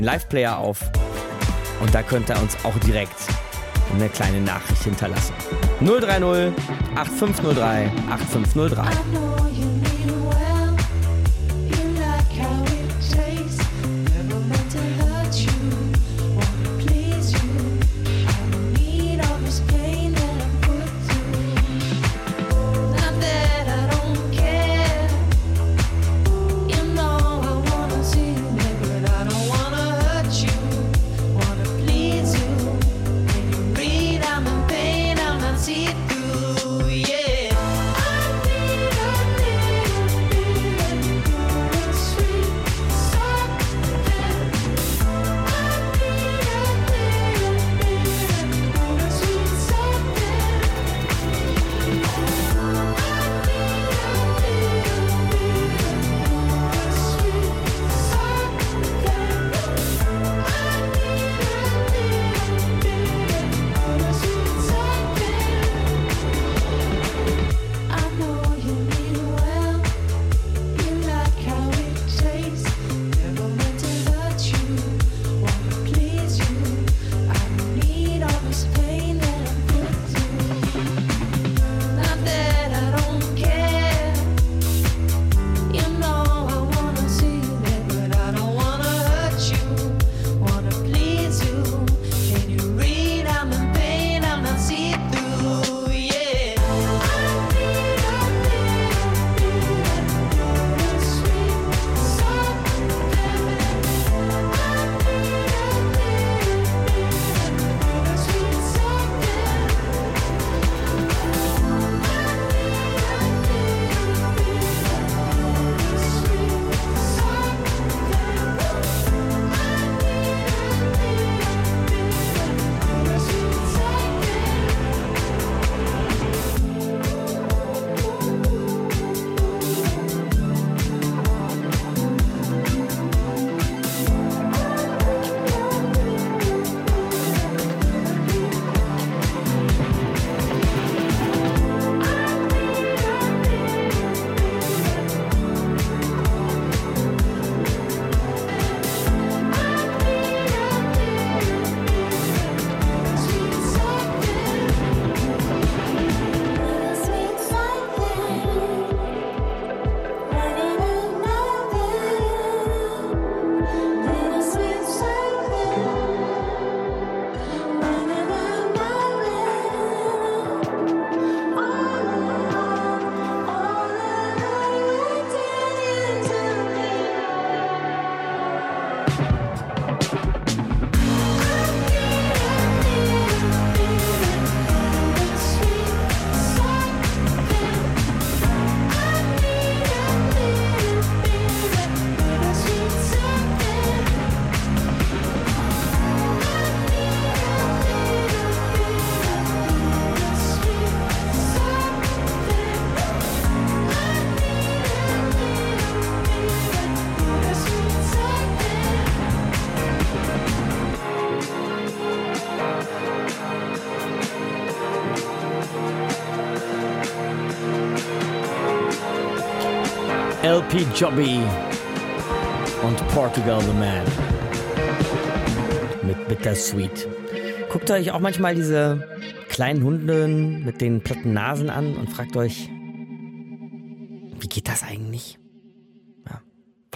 Live-Player auf und da könnt ihr uns auch direkt eine kleine Nachricht hinterlassen. 030 8503 8503. LP Jobby und Portugal the Man mit Bittersweet. Guckt euch auch manchmal diese kleinen Hunde mit den platten Nasen an und fragt euch, wie geht das eigentlich?